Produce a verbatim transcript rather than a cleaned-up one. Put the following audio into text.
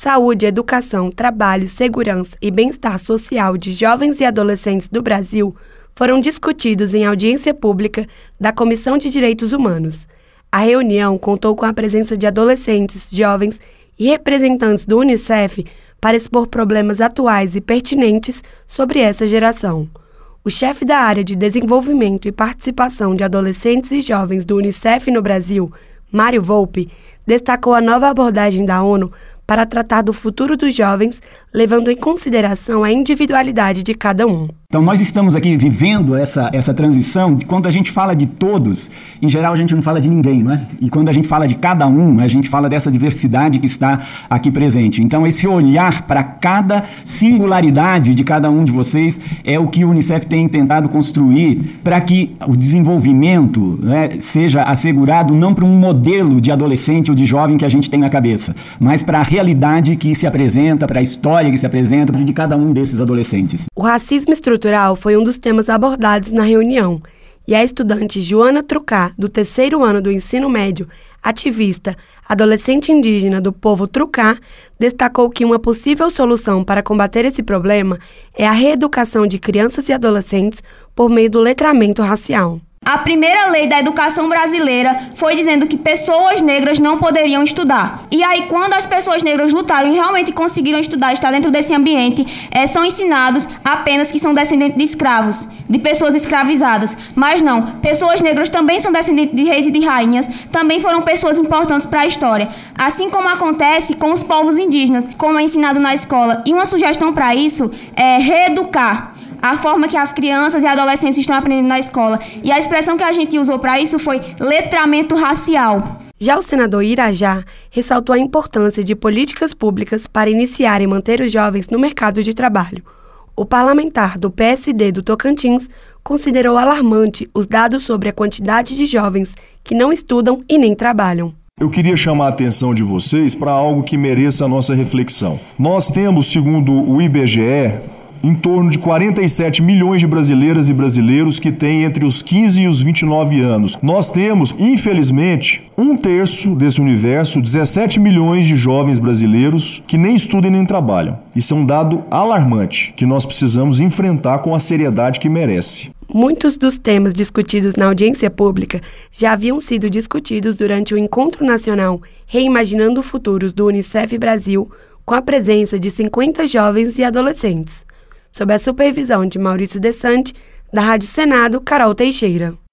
saúde, educação, trabalho, segurança e bem-estar social de jovens e adolescentes do Brasil foram discutidos em audiência pública da Comissão de Direitos Humanos. A reunião contou com a presença de adolescentes, jovens e representantes do Unicef para expor problemas atuais e pertinentes sobre essa geração. O chefe da área de desenvolvimento e participação de adolescentes e jovens do Unicef no Brasil, Mário Volpi, destacou a nova abordagem da ONU para tratar do futuro dos jovens, levando em consideração a individualidade de cada um. Então nós estamos aqui vivendo essa, essa transição de quando a gente fala de todos, em geral a gente não fala de ninguém, não é? E quando a gente fala de cada um, a gente fala dessa diversidade que está aqui presente. Então esse olhar para cada singularidade de cada um de vocês é o que o Unicef tem tentado construir para que o desenvolvimento, né, seja assegurado não para um modelo de adolescente ou de jovem que a gente tem na cabeça, mas para a realidade que se apresenta, para a história que se apresenta de cada um desses adolescentes. O racismo estrutural foi um dos temas abordados na reunião, e a estudante Joana Trucá, do terceiro ano do ensino médio, ativista, adolescente indígena do povo Trucá, destacou que uma possível solução para combater esse problema é a reeducação de crianças e adolescentes por meio do letramento racial. A primeira lei da educação brasileira foi dizendo que pessoas negras não poderiam estudar. E aí, quando as pessoas negras lutaram e realmente conseguiram estudar, estar dentro desse ambiente, é, são ensinados apenas que são descendentes de escravos, de pessoas escravizadas. Mas não, pessoas negras também são descendentes de reis e de rainhas, também foram pessoas importantes para a história. Assim como acontece com os povos indígenas, como é ensinado na escola. E uma sugestão para isso é reeducar a forma que as crianças e adolescentes estão aprendendo na escola. E a expressão que a gente usou para isso foi letramento racial. Já o senador Irajá ressaltou a importância de políticas públicas para iniciar e manter os jovens no mercado de trabalho. O parlamentar do P S D do Tocantins considerou alarmante os dados sobre a quantidade de jovens que não estudam e nem trabalham. Eu queria chamar a atenção de vocês para algo que mereça a nossa reflexão. Nós temos, segundo o I B G E, em torno de quarenta e sete milhões de brasileiras e brasileiros que têm entre os quinze e os vinte e nove anos. Nós temos, infelizmente, um terço desse universo, dezessete milhões de jovens brasileiros que nem estudam nem trabalham. Isso é um dado alarmante que nós precisamos enfrentar com a seriedade que merece. Muitos dos temas discutidos na audiência pública já haviam sido discutidos durante o Encontro Nacional Reimaginando o Futuro do Unicef Brasil, com a presença de cinquenta jovens e adolescentes. Sob a supervisão de Maurício Desante, da Rádio Senado, Carol Teixeira.